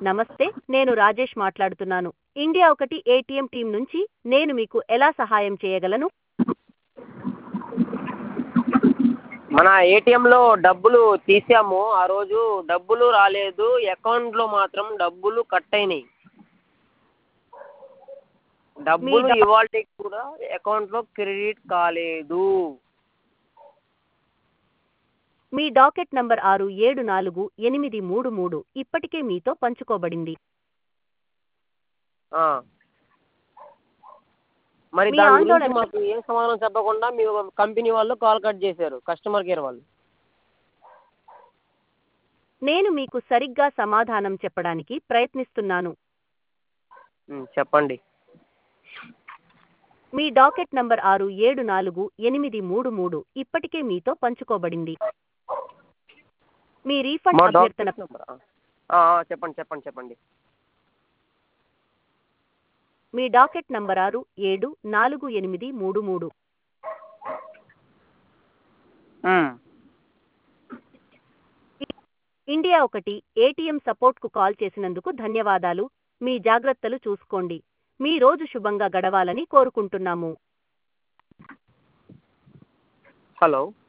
నమస్తే, నేను రాజేష్ మాట్లాడుతున్నాను. ఇండియా ఒకటి ఏటీఎం టీం నుంచి. నేను మీకు ఎలా సహాయం చేయగలను? మన ఏటీఎంలో డబ్బులు తీసాము, ఆ రోజు డబ్బులు రాలేదు, అకౌంట్లో మాత్రం డబ్బులు కట్ అయినాయి. డబ్బులు డా- ఇవాళకి కూడా అకౌంట్లో క్రెడిట్ కాలేదు. మీ డాకెట్ నంబర్ 674833 ఇప్పటికే మీతో పంచుకోబడింది. ఆ. మరి మీ దాని గురించి ఆందోళన మాకు ఏం సమాధానం చెప్పకుండా మీ కంపెనీ వాళ్ళు కాల్ కట్ చేశారు, కస్టమర్ కేర్ వాళ్ళు. నేను మీకు సరిగ్గా సమాధానం చెప్పడానికి ప్రయత్నిస్తున్నాను. చెప్పండి. మీ డాకెట్ నంబర్ 674833 ఇప్పటికే మీతో పంచుకోబడింది. మీ రీఫండ్ మా అభ్యర్థన డాక్యుమెంట్ నెంబర్ చెప్పండి చెప్పండి చెప్పండి. మీ డాకెట్ నంబర్ 674833. ఇండియా ఒకటి ఏటీఎం సపోర్ట్కు కాల్ చేసినందుకు ధన్యవాదాలు. మీ జాగ్రత్తలు చూసుకోండి. మీ రోజు శుభంగా గడవాలని కోరుకుంటున్నాము. హలో.